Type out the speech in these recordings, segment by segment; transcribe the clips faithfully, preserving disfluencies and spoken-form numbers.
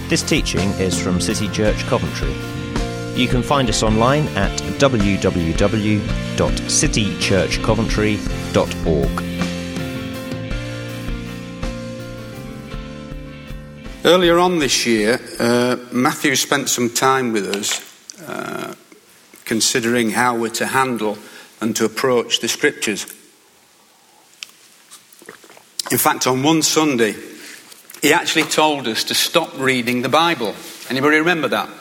This teaching is from City Church Coventry. You can find us online at w w w dot city church coventry dot org. Earlier on this year, uh, Matthew spent some time with us uh, considering how we're to handle and to approach the Scriptures. In fact, on one Sunday, he actually told us to stop reading the Bible. Anybody remember that?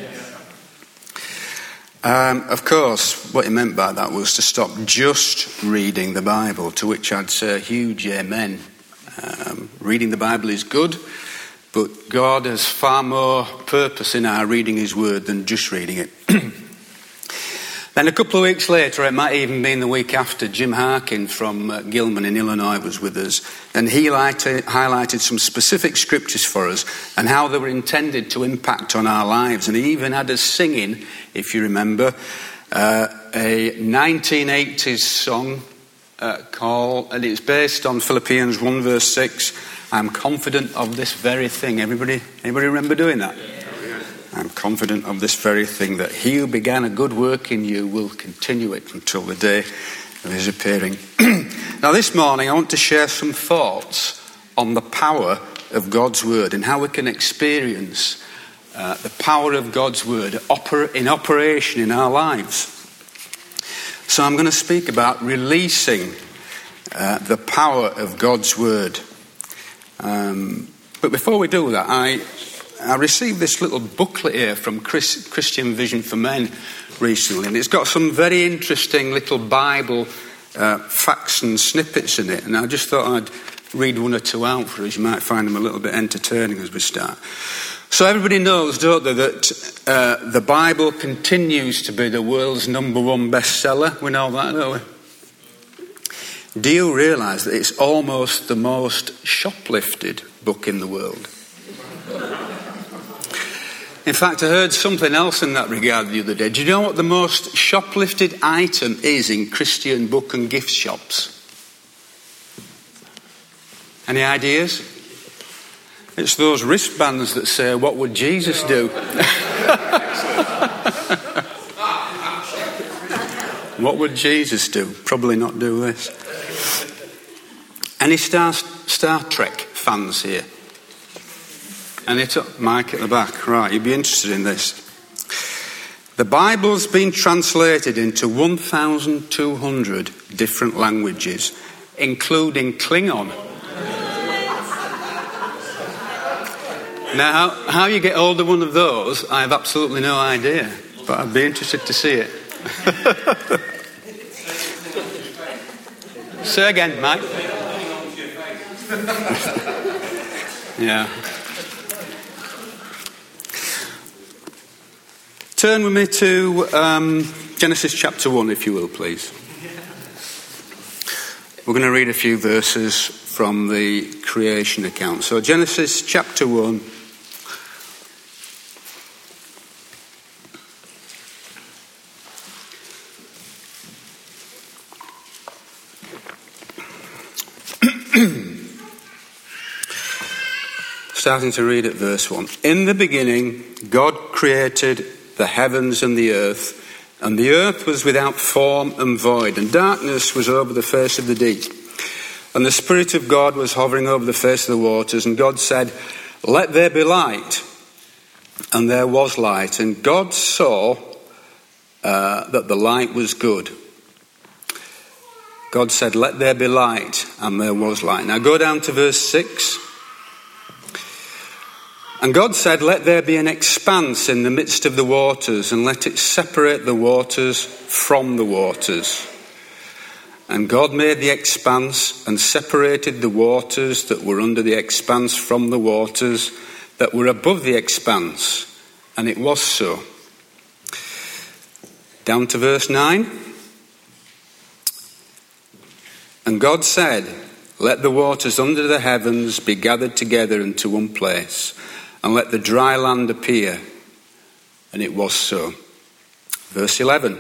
Um, of course, what he meant by that was to stop just reading the Bible, to which I'd say a huge amen. Um, reading the Bible is good, but God has far more purpose in our reading his word than just reading it. Then a couple of weeks later, it might even been the week after, Jim Harkin from uh, Gilman in Illinois was with us, and he highlighted, highlighted some specific scriptures for us and how they were intended to impact on our lives. And he even had us singing, if you remember, uh, a nineteen eighties song uh, called, and it's based on Philippians one verse six, I'm confident of this very thing. Everybody, anybody remember doing that? I'm confident of this very thing, that he who began a good work in you will continue it until the day of his appearing. Now this morning I want to share some thoughts on the power of God's word and how we can experience uh, the power of God's word oper- in operation in our lives. So I'm going to speak about releasing uh, the power of God's word. Um, but before we do that, I... I received this little booklet here from Chris, Christian Vision for Men recently, and it's got some very interesting little Bible uh, facts and snippets in it, and I just thought I'd read one or two out for us. You might find them a little bit entertaining as we start. So everybody knows, don't they, that uh, the Bible continues to be the world's number one bestseller. We know that, don't we? Do you realise that it's almost the most shoplifted book in the world? In fact, I heard something else in that regard the other day. Do you know what the most shoplifted item is in Christian book and gift shops? Any ideas? It's those wristbands that say, what would Jesus do? What would Jesus do? Probably not do this. Any Star, Star Trek fans here? And it's up, Mike at the back. Right, you'd be interested in this. The Bible's been translated into one thousand two hundred different languages, including Klingon. Now, how, how you get hold of one of those, I have absolutely no idea. But I'd be interested to see it. Say again, Mike. Yeah. Turn with me to um, Genesis chapter one, if you will, please. We're going to read a few verses from the creation account. So Genesis chapter one. Starting to read at verse one. In the beginning, God created the heavens and the earth, and the earth was without form and void, and darkness was over the face of the deep. And the Spirit of God was hovering over the face of the waters, and God said, let there be light. And there was light, and God saw uh, that the light was good. God said, let there be light, and there was light. Now go down to verse six. And God said, let there be an expanse in the midst of the waters, and let it separate the waters from the waters. And God made the expanse and separated the waters that were under the expanse from the waters that were above the expanse. And it was so. Down to verse nine. And God said, let the waters under the heavens be gathered together into one place, and let the dry land appear. And it was so. Verse eleven.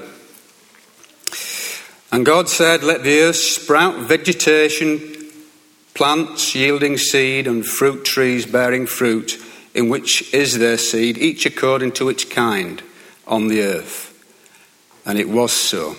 And God said, let the earth sprout vegetation, plants yielding seed, and fruit trees bearing fruit, in which is their seed, each according to its kind, on the earth. And it was so.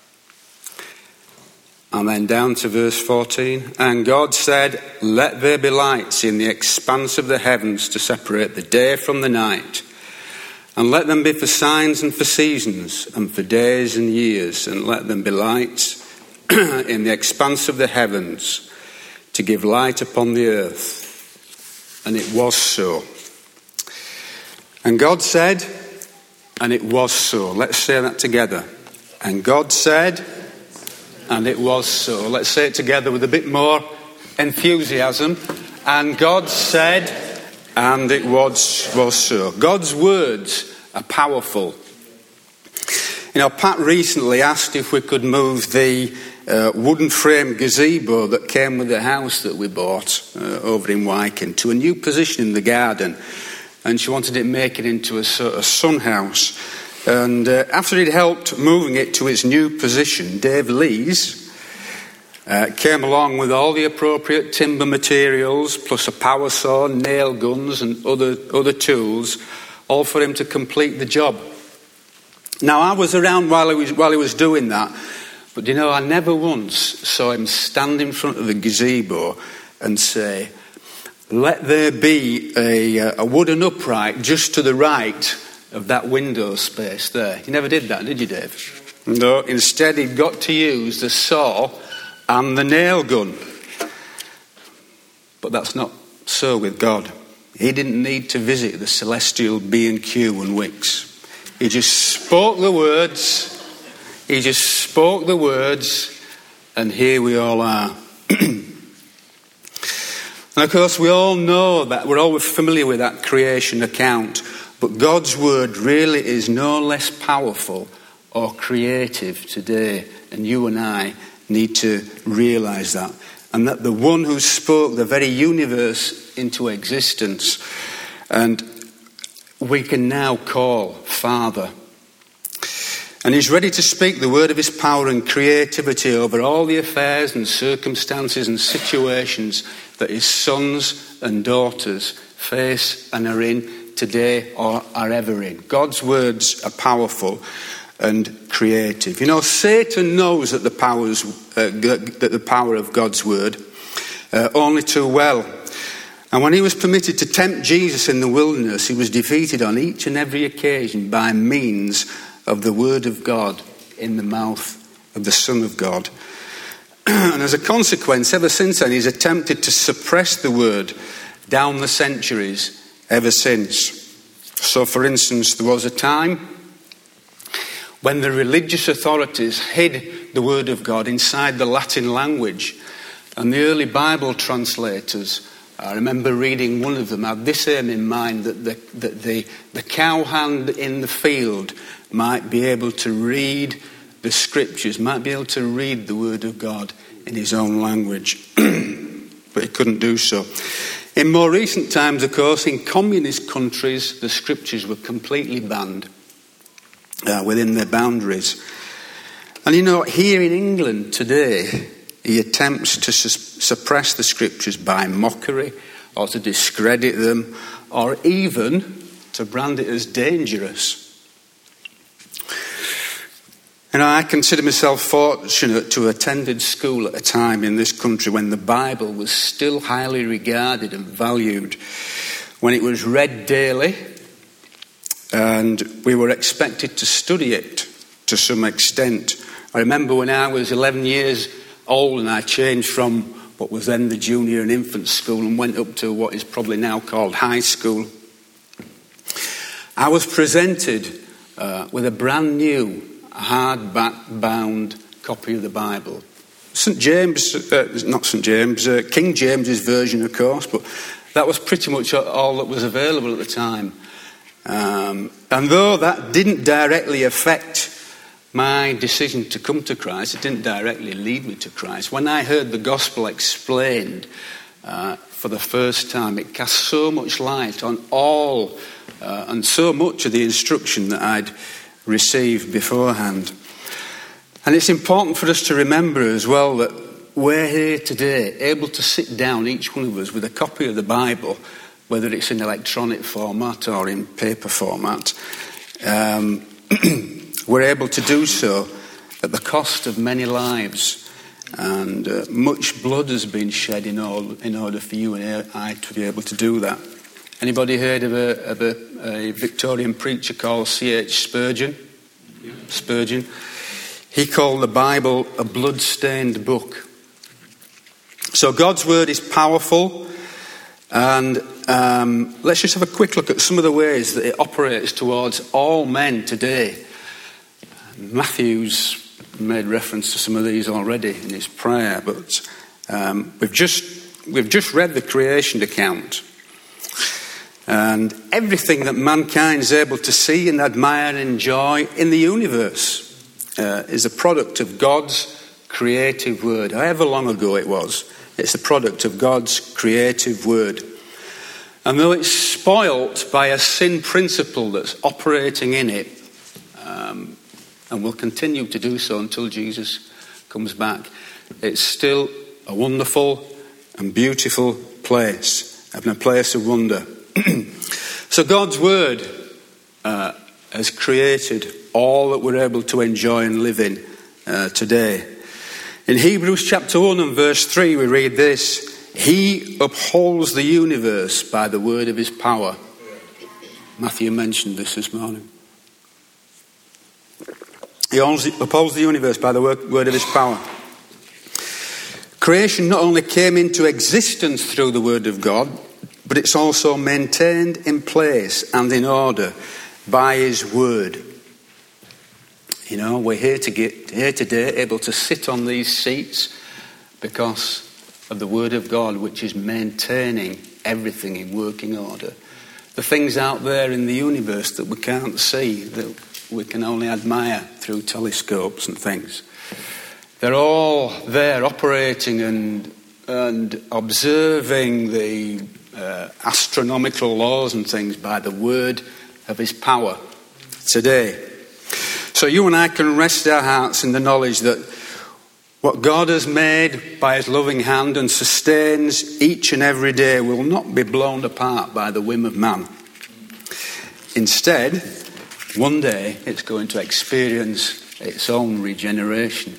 And then down to verse fourteen. And God said, let there be lights in the expanse of the heavens to separate the day from the night. And let them be for signs and for seasons and for days and years. And let them be lights in the expanse of the heavens to give light upon the earth. And it was so. And God said, and it was so. Let's say that together. And God said, and it was so. Let's say it together with a bit more enthusiasm. And God said, and it was, was so. God's words are powerful. You know, Pat recently asked if we could move the uh, wooden frame gazebo that came with the house that we bought uh, over in Wyken to a new position in the garden. And she wanted it making into a sort of sun house. And uh, after he'd helped moving it to its new position, Dave Lees uh, came along with all the appropriate timber materials, plus a power saw, nail guns and other other tools, all for him to complete the job. Now, I was around while he was, while he was doing that, but you know, I never once saw him stand in front of the gazebo and say, let there be a, a wooden upright just to the right of that window space there. You never did that, did you, Dave? No, instead he got to use the saw and the nail gun. But that's not so with God. He didn't need to visit the celestial B and Q and Wicks. He just spoke the words, he just spoke the words, and here we all are. And of course we all know that, we're all familiar with that creation account. But God's word really is no less powerful or creative today. And you and I need to realise that. And that the one who spoke the very universe into existence, and we can now call Father. And he's ready to speak the word of his power and creativity over all the affairs and circumstances and situations that his sons and daughters face and are in today or are ever in. God's words are powerful and creative. You know, Satan knows that the powers, uh, that the power of God's word uh, only too well. And when he was permitted to tempt Jesus in the wilderness, he was defeated on each and every occasion by means of the word of God in the mouth of the Son of God. And as a consequence, ever since then, he's attempted to suppress the word down the centuries ever since. So, for instance, there was a time when the religious authorities hid the word of God inside the Latin language. And the early Bible translators, I remember reading one of them, had this aim in mind, that the, that the, the cowhand in the field might be able to read the scriptures, might be able to read the word of God in his own language. But he couldn't do so. In more recent times, of course, in communist countries, the scriptures were completely banned uh, within their boundaries. And you know, here in England today, he attempts to su- suppress the scriptures by mockery, or to discredit them, or even to brand it as dangerous. You know, I consider myself fortunate to have attended school at a time in this country when the Bible was still highly regarded and valued, when it was read daily, and we were expected to study it to some extent. I remember when I was eleven years old and I changed from what was then the junior and infant school and went up to what is probably now called high school, I was presented uh, with a brand new hardback bound copy of the Bible. Saint James, uh, not Saint James, uh, King James's version, of course, but that was pretty much all that was available at the time. Um, and though that didn't directly affect my decision to come to Christ, it didn't directly lead me to Christ, when I heard the gospel explained uh, for the first time, it cast so much light on all uh, and so much of the instruction that I'd received beforehand. And it's important for us to remember as well that we're here today able to sit down, each one of us, with a copy of the Bible whether it's in electronic format or in paper format, um, we're able to do so at the cost of many lives. And uh, much blood has been shed in, all, in order for you and I to be able to do that. Anybody heard of a, of a, a Victorian preacher called C H Spurgeon? Yeah. Spurgeon. He called the Bible a blood-stained book. So God's word is powerful, and um, let's just have a quick look at some of the ways that it operates towards all men today. Matthew's made reference to some of these already in his prayer, but um, we've just we've just read the creation account, and everything that mankind is able to see and admire and enjoy in the universe uh, is a product of God's creative word. However long ago it was, it's a product of God's creative word. And though it's spoilt by a sin principle that's operating in it, um, and will continue to do so until Jesus comes back, it's still a wonderful and beautiful place, and a place of wonder. So God's word uh, has created all that we're able to enjoy and live in uh, today. In Hebrews chapter one and verse three we read this: He upholds the universe by the word of his power. Matthew mentioned this this morning. He upholds the universe by the word of his power. Creation not only came into existence through the word of God, but it's also maintained in place and in order by his word. You know, we're here to get here today, able to sit on these seats because of the word of God, which is maintaining everything in working order. The things out there in the universe that we can't see, that we can only admire through telescopes and things, they're all there operating and and observing the uh, astronomical laws and things by the word of his power today. So you and I can rest our hearts in the knowledge that what God has made by his loving hand and sustains each and every day will not be blown apart by the whim of man. Instead, one day it's going to experience its own regeneration.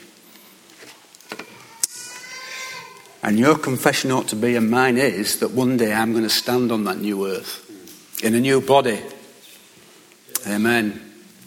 And your confession ought to be, and mine is, that one day I'm going to stand on that new earth in a new body. Amen.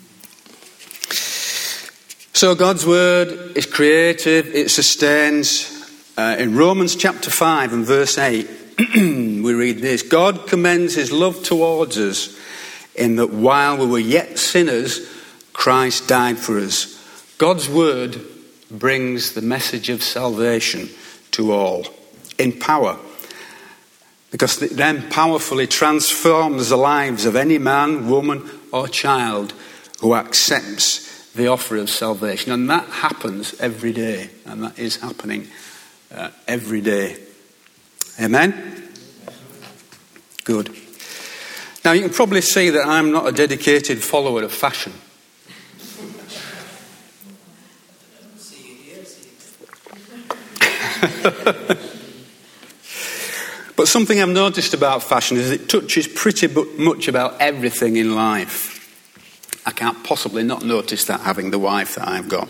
So God's word is creative, it sustains. Uh, in Romans chapter five and verse eight, we read this: God commends his love towards us in that while we were yet sinners, Christ died for us. God's word brings the message of salvation to all in power, because it then powerfully transforms the lives of any man, woman or child who accepts the offer of salvation. And that happens every day, and that is happening uh, every day. Amen? Good. Now you can probably see that I'm not a dedicated follower of fashion. But something I've noticed about fashion is it touches pretty much about everything in life. I can't possibly not notice that, having the wife that I've got.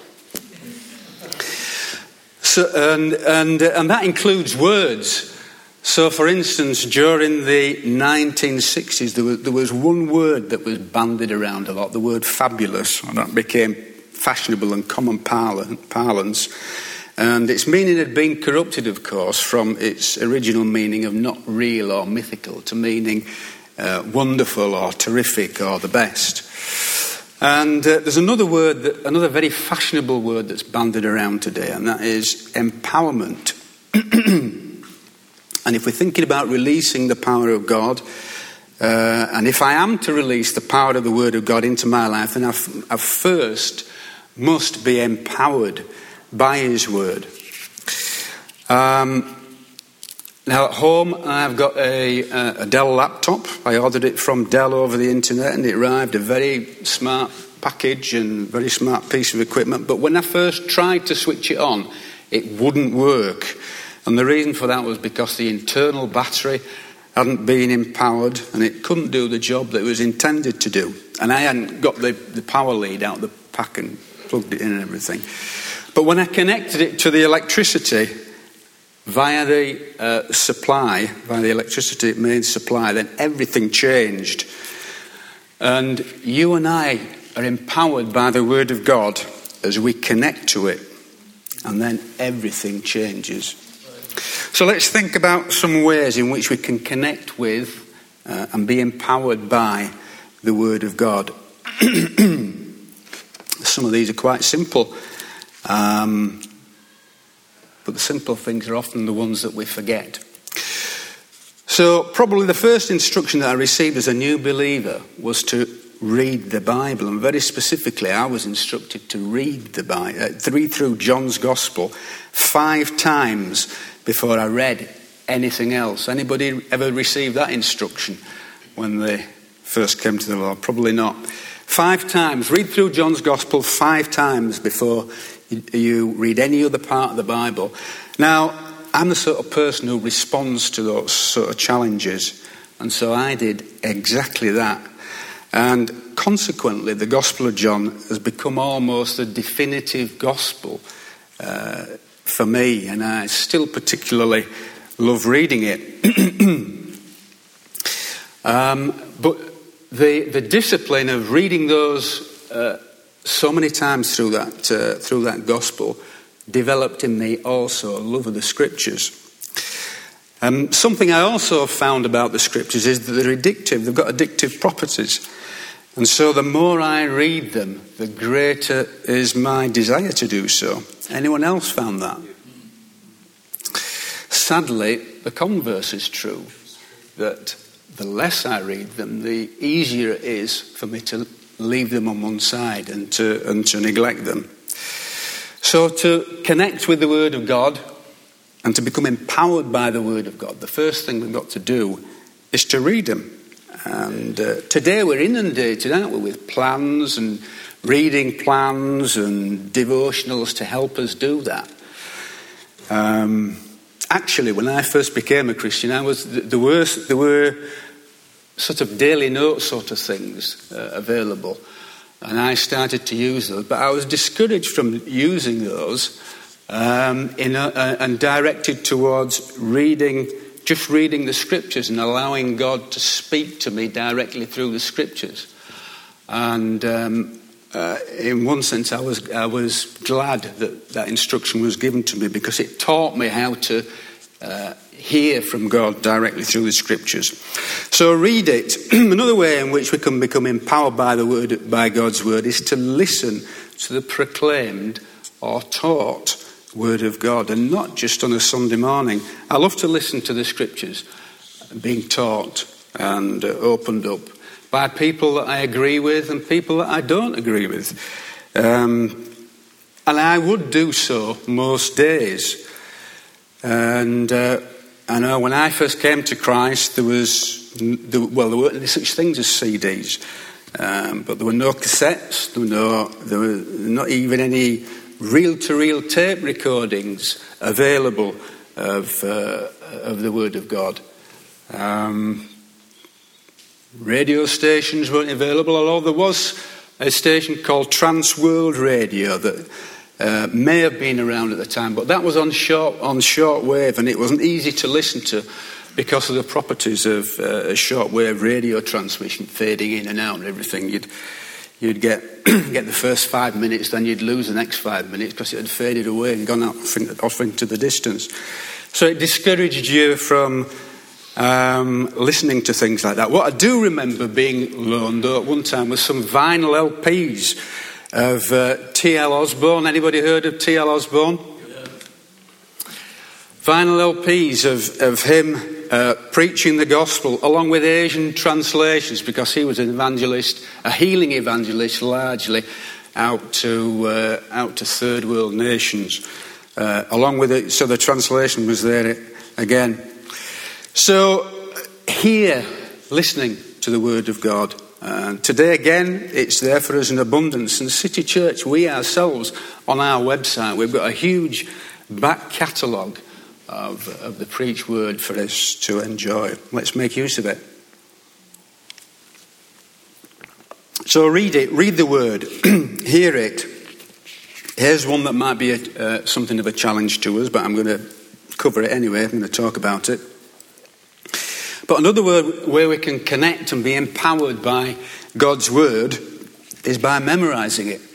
So, and, and, and that includes words. So, for instance, during the nineteen sixties, there was, there was one word that was bandied around a lot, the word fabulous. And that became fashionable and common parlance. And its meaning had been corrupted, of course, from its original meaning of not real or mythical to meaning uh, wonderful or terrific or the best. And uh, there's another word, that, another very fashionable word that's bandied around today, and that is empowerment. And if we're thinking about releasing the power of God, uh, and if I am to release the power of the Word of God into my life, then I, f- I first must be empowered by His Word. Um, now at home I've got a, a Dell laptop. I ordered it from Dell over the internet, and it arrived a very smart package and very smart piece of equipment. But when I first tried to switch it on, it wouldn't work. And the reason for that was because the internal battery hadn't been empowered, and it couldn't do the job that it was intended to do. And I hadn't got the, the power lead out of the pack and plugged it in and everything. But when I connected it to the electricity via the uh, supply, via the electricity main supply, then everything changed. And you and I are empowered by the Word of God as we connect to it, and then everything changes. So let's think about some ways in which we can connect with uh, and be empowered by the Word of God. Some of these are quite simple, um, but the simple things are often the ones that we forget. So probably the first instruction that I received as a new believer was to read the Bible, and very specifically I was instructed to read the Bible, uh, read through John's Gospel five times before I read anything else. Anybody ever received that instruction when they first came to the Lord? Probably not. Five times. Read through John's Gospel five times before you, you read any other part of the Bible. Now, I'm the sort of person who responds to those sort of challenges, and so I did exactly that. And consequently, the Gospel of John has become almost a definitive gospel uh, for me, and I still particularly love reading it. um, but the the discipline of reading those uh, so many times through that uh, through that gospel developed in me also a love of the Scriptures. Um, something I also found about the Scriptures is that they're addictive. They've got addictive properties. And so the more I read them, the greater is my desire to do so. Anyone else found that? Sadly, the converse is true, that the less I read them, the easier it is for me to leave them on one side and to, and to neglect them. So to connect with the Word of God and to become empowered by the Word of God, the first thing we've got to do is to read them. And uh, today we're inundated, aren't we, with plans and reading plans and devotionals to help us do that. Um, actually, when I first became a Christian, I was there were there were sort of daily note sort of things uh, available, and I started to use those. But I was discouraged from using those um, in a, uh, and directed towards reading. Just reading the Scriptures and allowing God to speak to me directly through the Scriptures. And um, uh, in one sense, I was I was glad that that instruction was given to me, because it taught me how to uh, hear from God directly through the Scriptures. So read it. Another way in which we can become empowered by the Word, by God's Word, is to listen to the proclaimed or taught Word of God, and not just on a Sunday morning. I love to listen to the Scriptures being taught and uh, opened up by people that I agree with and people that I don't agree with. Um, and I would do so most days. And uh, I know when I first came to Christ, there was, there, well, there weren't such things as C Ds, um, but there were no cassettes, there were no, there were not even any reel-to-reel tape recordings available of uh, of the Word of God. Um, radio stations weren't available, although there was a station called Trans World Radio that uh, may have been around at the time, but that was on short on shortwave, and it wasn't easy to listen to because of the properties of uh, a shortwave radio transmission, fading in and out and everything. You'd You'd get get the first five minutes, then you'd lose the next five minutes because it had faded away and gone off, in, off into the distance. So it discouraged you from um, listening to things like that. What I do remember being loaned at one time was some vinyl L Ps of uh, T L Osborne. Anybody heard of T L Osborne? Yeah. Vinyl L Ps of, of him Uh, preaching the gospel, along with Asian translations, because he was an evangelist, a healing evangelist, largely out to uh, out to third world nations. Uh, along with it, so the translation was there again. So here, listening to the Word of God. Uh, today again, it's there for us in abundance. And City Church, we ourselves, on our website, we've got a huge back catalogue of, of the preached word for us to enjoy. Let's make use of it. So read it, read the word, hear it. Here's one that might be a, uh, something of a challenge to us, but I'm going to cover it anyway. I'm going to talk about it. But another word where we can connect and be empowered by God's word is by memorizing it.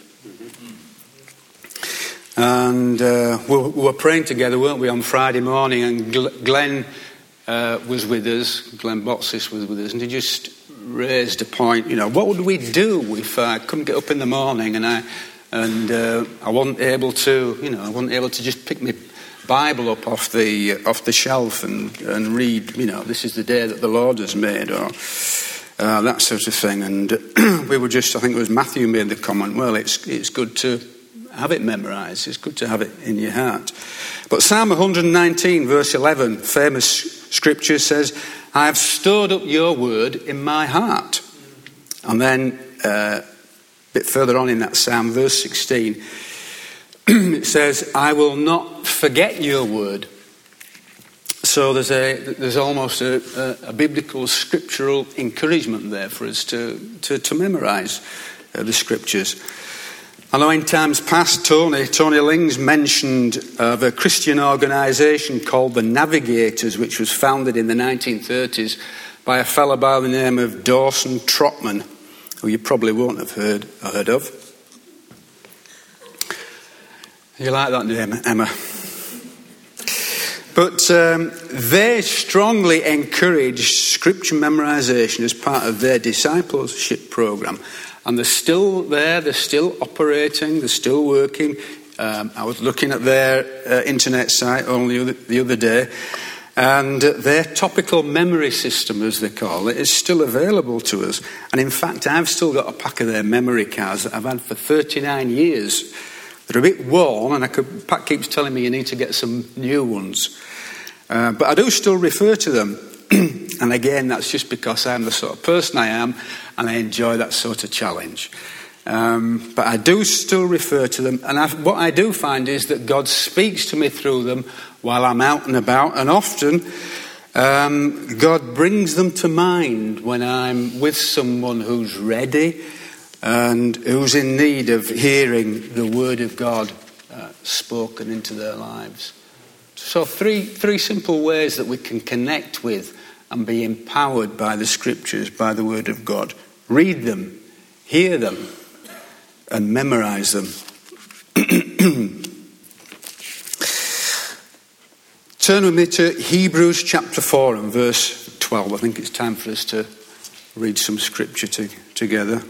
And uh, we were praying together, weren't we, on Friday morning, and Glenn uh, was with us, Glenn Botsis was with us, and he just raised a point, you know, what would we do if I couldn't get up in the morning and I and uh, I wasn't able to, you know, I wasn't able to just pick my Bible up off the off the shelf and, and read, you know, this is the day that the Lord has made, or uh, that sort of thing. And we were just, I think it was Matthew made the comment, well, it's it's good to have it memorized. It's good to have it in your heart. But Psalm one nineteen, verse eleven, famous scripture says, I have stored up your word in my heart. And then uh, a bit further on in that psalm, verse sixteen, it says, I will not forget your word. So there's a there's almost a, a, a biblical scriptural encouragement there for us to, to, to memorize uh, the scriptures. I know in times past, Tony, Tony Lings mentioned of a Christian organisation called the Navigators, which was founded in the nineteen thirties by a fellow by the name of Dawson Trotman, who you probably won't have heard, heard of. You like that name, Emma? But um, they strongly encourage scripture memorisation as part of their discipleship programme. And they're still there, they're still operating, they're still working. Um, I was looking at their uh, internet site only the other, the other day, and their topical memory system, as they call it, is still available to us. And in fact, I've still got a pack of their memory cards that I've had for thirty-nine years. They're a bit worn, and I could, Pat keeps telling me you need to get some new ones. Uh, but I do still refer to them. And again, that's just because I'm the sort of person I am, and I enjoy that sort of challenge. Um, but I do still refer to them, and I, what I do find is that God speaks to me through them while I'm out and about, and often um, God brings them to mind when I'm with someone who's ready and who's in need of hearing the word of God uh, spoken into their lives. So three three simple ways that we can connect with and be empowered by the scriptures, by the word of God. Read them, hear them, and memorize them. Turn with me to Hebrews chapter four and verse twelve. I think it's time for us to read some scripture to, together.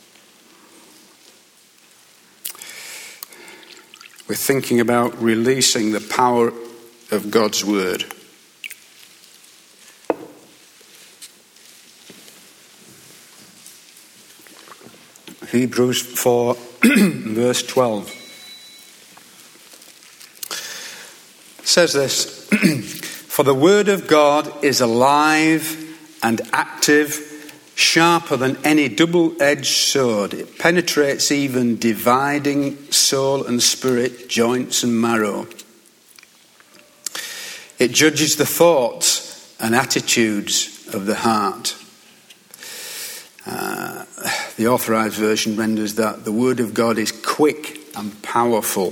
We're thinking about releasing the power of God's word. Hebrews four, verse twelve. Says this, for the word of God is alive and active, sharper than any double-edged sword. It penetrates even dividing soul and spirit, joints and marrow. It judges the thoughts and attitudes of the heart. Uh, the Authorized Version renders that the word of God is quick and powerful.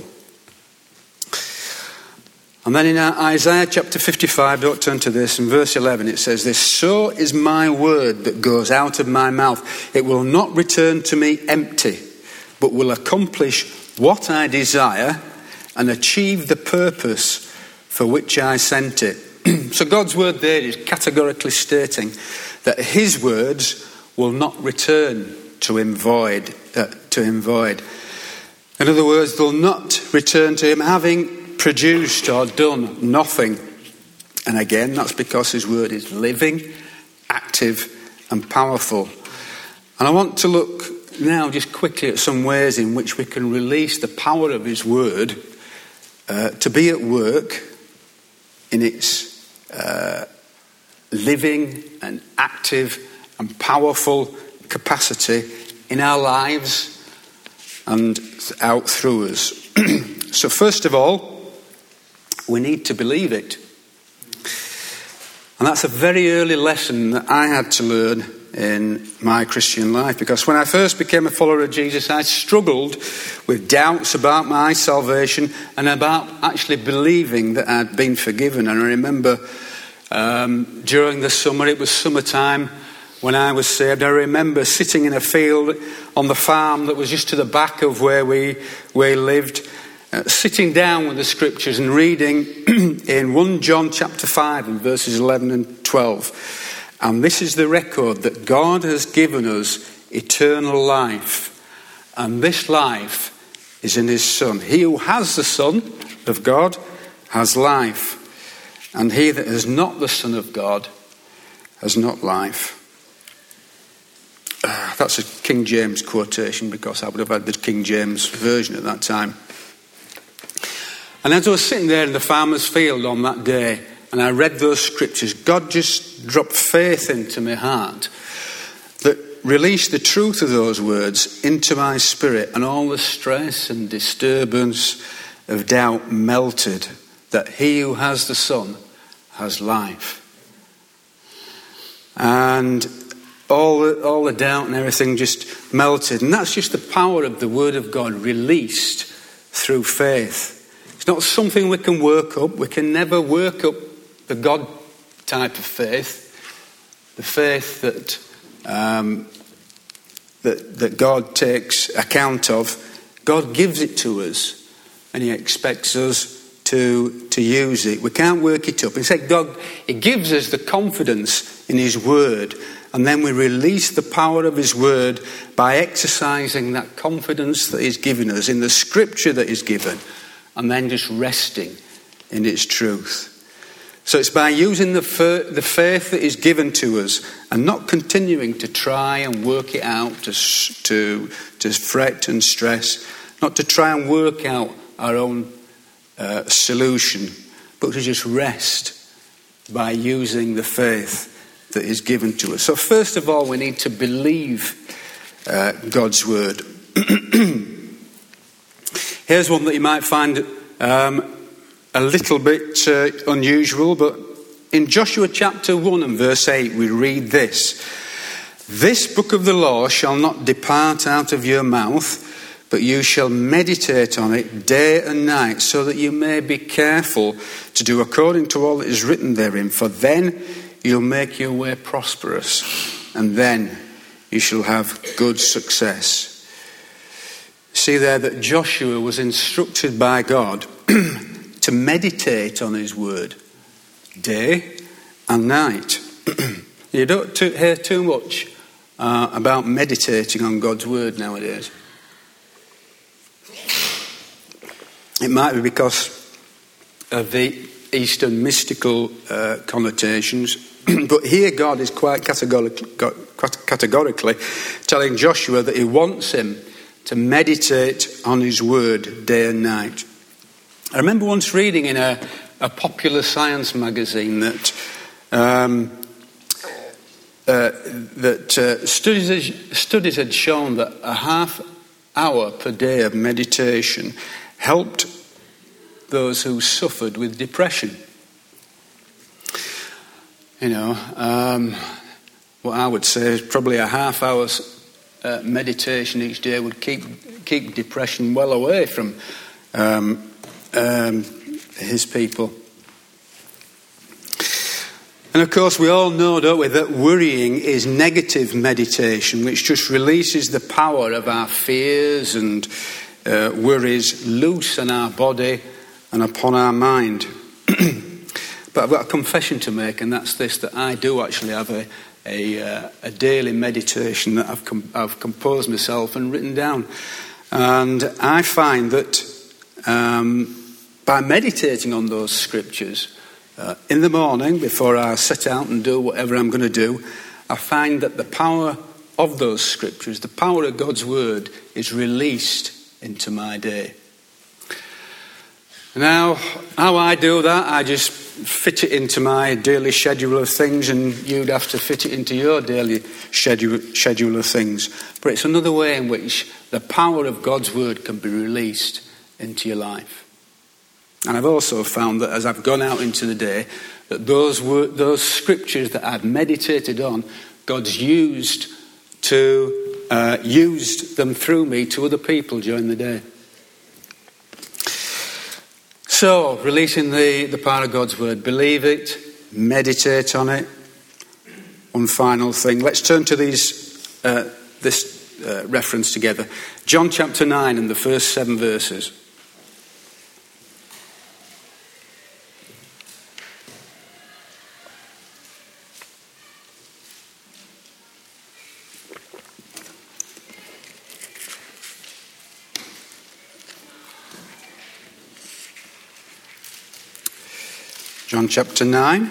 And then in Isaiah chapter fifty-five, don't turn to this, in verse eleven it says this, so is my word that goes out of my mouth. It will not return to me empty, but will accomplish what I desire and achieve the purpose for which I sent it. So God's word there is categorically stating that his words will not return to him void. Uh, to him void. In other words, they'll not return to him having produced or done nothing. And again, that's because his word is living, active, and powerful. And I want to look now just quickly at some ways in which we can release the power of his word uh, to be at work in its uh, living and active and powerful capacity in our lives and out through us. So first of all, we need to believe it. And that's a very early lesson that I had to learn in my Christian life, because when I first became a follower of Jesus, I struggled with doubts about my salvation and about actually believing that I'd been forgiven. And I remember um, during the summer, it was summertime when I was saved, I remember sitting in a field on the farm that was just to the back of where we, we lived, uh, sitting down with the scriptures and reading in First John chapter five and verses eleven and twelve. And this is the record that God has given us eternal life. And this life is in his Son. He who has the Son of God has life. And he that has not the Son of God has not life. Uh, that's a King James quotation, because I would have had the King James version at that time. And as I was sitting there in the farmer's field on that day, and I read those scriptures, God just dropped faith into my heart that released the truth of those words into my spirit, and all the stress and disturbance of doubt melted, that he who has the Son has life. And all the, all the doubt and everything just melted. And that's just the power of the Word of God released through faith. It's not something we can work up. We can never work up the God type of faith, the faith that um, that, that God takes account of. God gives it to us, and he expects us to, to use it. We can't work it up. Instead, God, he gives us the confidence in his word, and then we release the power of his word by exercising that confidence that he's given us in the scripture that he's given, and then just resting in its truth. So it's by using the, f- the faith that is given to us and not continuing to try and work it out, to, to, to fret and stress, not to try and work out our own uh, solution, but to just rest by using the faith that is given to us. So first of all, we need to believe uh, God's word. Here's one that you might find um, a little bit uh, unusual, but in Joshua chapter one and verse eight we read this: "This book of the law shall not depart out of your mouth, but you shall meditate on it day and night, so that you may be careful to do according to all that is written therein. For then you'll make your way prosperous, and then you shall have good success." See there that Joshua was instructed by God to meditate on his word day and night. You don't hear too much uh, about meditating on God's word nowadays. It might be because of the Eastern mystical uh, connotations, but here God is quite categorically, categorically telling Joshua that he wants him to meditate on his word day and night. I remember once reading in a, a popular science magazine that um, uh, that uh, studies, studies had shown that a half hour per day of meditation helped those who suffered with depression. You know, um, what I would say is probably a half hour's uh, meditation each day would keep keep depression well away from um, um, his people. And of course we all know, don't we, that worrying is negative meditation, which just releases the power of our fears and uh, worries loose on our body and upon our mind. But I've got a confession to make, and that's this, that I do actually have a a, uh, a daily meditation that I've, com- I've composed myself and written down. And I find that um, by meditating on those scriptures uh, in the morning before I set out and do whatever I'm going to do, I find that the power of those scriptures, the power of God's word, is released into my day. Now, how I do that, I just fit it into my daily schedule of things, and you'd have to fit it into your daily schedule, schedule of things. But it's another way in which the power of God's word can be released into your life. And I've also found that as I've gone out into the day, that those were those scriptures that I'd meditated on, God's used to uh, used them through me to other people during the day. So, releasing the, the power of God's word. Believe it, meditate on it. One final thing. Let's turn to these uh, this uh, reference together. John chapter nine and the first seven verses. John chapter nine.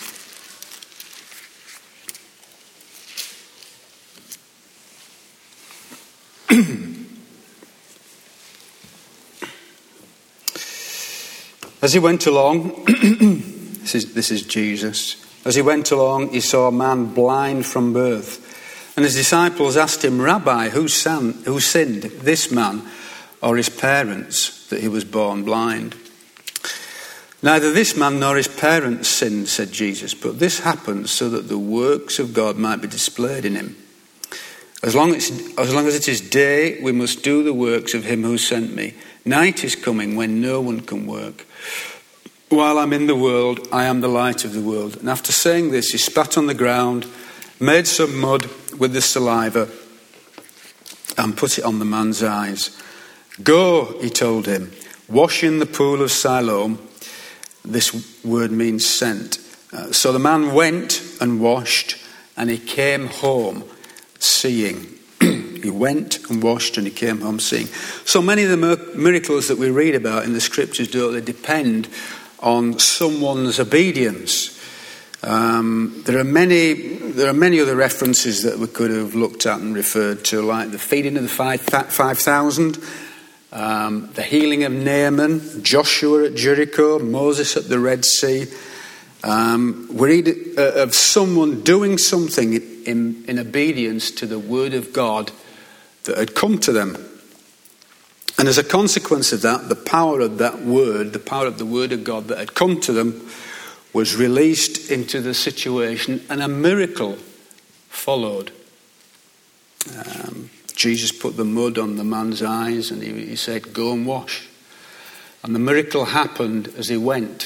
As he went along, this is, this is Jesus. As he went along, he saw a man blind from birth. And his disciples asked him, Rabbi, who, san, who sinned, this man or his parents, that he was born blind? Neither this man nor his parents sinned, said Jesus, but this happened so that the works of God might be displayed in him. As long as, as long as it is day, we must do the works of him who sent me. Night is coming when no one can work. While I'm in the world, I am the light of the world. And after saying this, he spat on the ground, made some mud with the saliva, and put it on the man's eyes. Go, he told him, wash in the pool of Siloam. This word means sent. Uh, so the man went and washed, and he came home seeing. He went and washed and he came home seeing. So many of the miracles that we read about in the scriptures, don't they, depend on someone's obedience. Um, there are many there are many other references that we could have looked at and referred to, like the feeding of the five thousand, um, the healing of Naaman, Joshua at Jericho, Moses at the Red Sea. Um, we read uh, of someone doing something in, in obedience to the word of God that had come to them. And as a consequence of that, the power of that word, the power of the word of God that had come to them, was released into the situation, and a miracle followed. Um, Jesus put the mud on the man's eyes and he, he said, go and wash. And the miracle happened as he went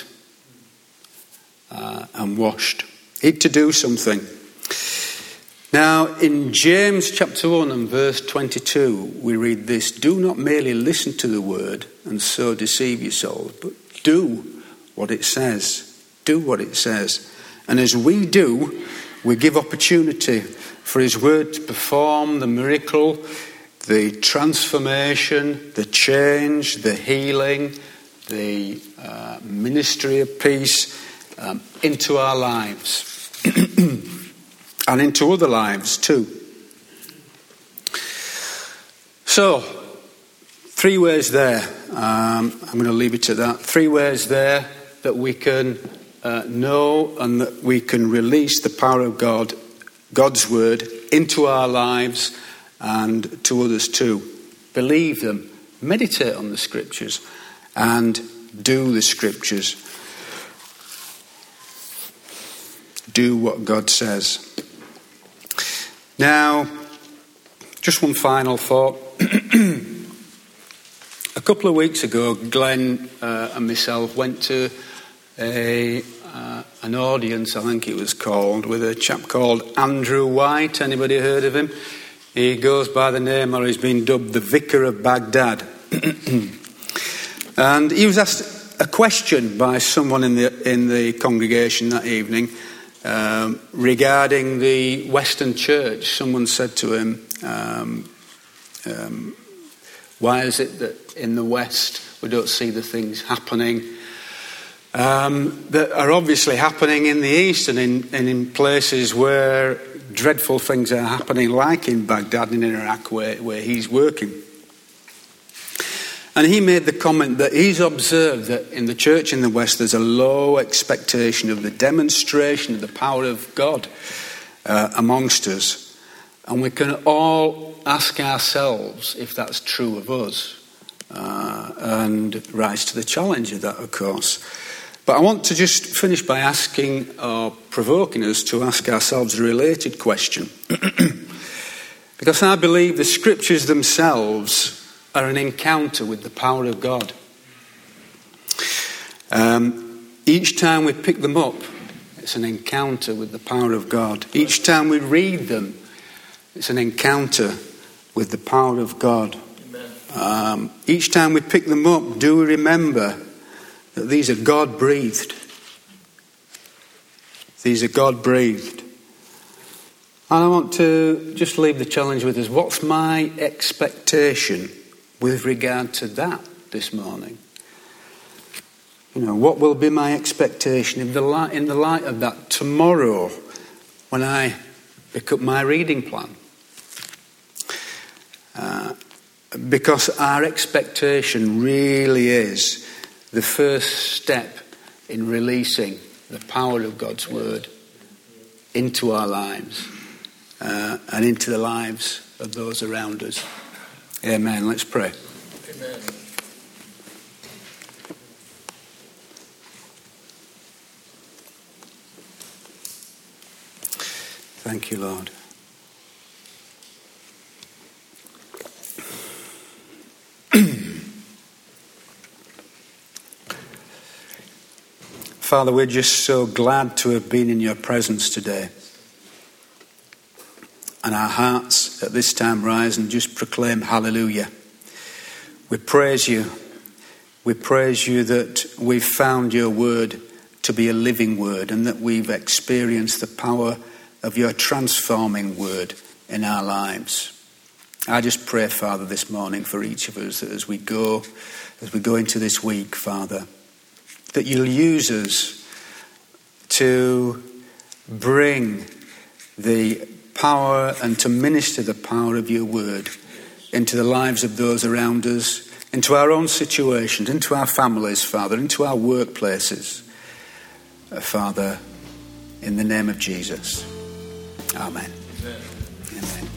uh, and washed. He had to do something. Now, in James chapter one and verse twenty-two, we read this: do not merely listen to the word and so deceive yourselves, but do what it says. Do what it says. And as we do, we give opportunity for his word to perform the miracle, the transformation, the change, the healing, the uh, ministry of peace um, into our lives. And into other lives too. So, three ways there. Um, I'm going to leave it at that. Three ways there that we can uh, know and that we can release the power of God, God's word, into our lives and to others too. Believe them, meditate on the scriptures, and do the scriptures. Do what God says. Now, just one final thought. A couple of weeks ago, Glenn uh, and myself went to a uh, an audience, I think it was called, with a chap called Andrew White. Anybody heard of him? He goes by the name, or he's been dubbed the Vicar of Baghdad. And he was asked a question by someone in the in the congregation that evening. Um, regarding the Western Church. Someone said to him, um, um, why is it that in the West we don't see the things happening um, that are obviously happening in the East, and in, and in places where dreadful things are happening, like in Baghdad and in Iraq where, where he's working. And he made the comment that he's observed that in the church in the West there's a low expectation of the demonstration of the power of God uh, amongst us. And we can all ask ourselves if that's true of us uh, and rise to the challenge of that, of course. But I want to just finish by asking or provoking us to ask ourselves a related question. Because I believe the scriptures themselves are an encounter with the power of God. Um, each time we pick them up, it's an encounter with the power of God. Each time we read them, it's an encounter with the power of God. Um, each time we pick them up, do we remember that these are God-breathed? These are God-breathed. And I want to just leave the challenge with us. What's my expectation with regard to that this morning? You know, what will be my expectation in the light, in the light of that tomorrow when I pick up my reading plan? Uh, because our expectation really is the first step in releasing the power of God's word into our lives uh, and into the lives of those around us. Amen. Let's pray. Amen. Thank you, Lord. Father, we're just so glad to have been in your presence today. And our hearts at this time rise and just proclaim hallelujah. We praise you. We praise you that we've found your word to be a living word and that we've experienced the power of your transforming word in our lives. I just pray, Father, this morning for each of us that as we go, as we go into this week, Father, that you'll use us to bring the power and to minister the power of your word into the lives of those around us, into our own situations, into our families, Father, into our workplaces. Uh, Father, in the name of Jesus. Amen. Amen. Amen.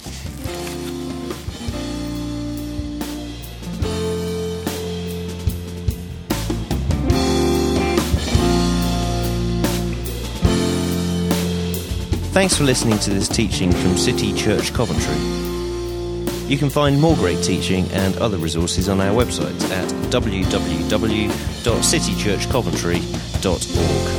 Thanks for listening to this teaching from City Church Coventry. You can find more great teaching and other resources on our website at w w w dot city church coventry dot org.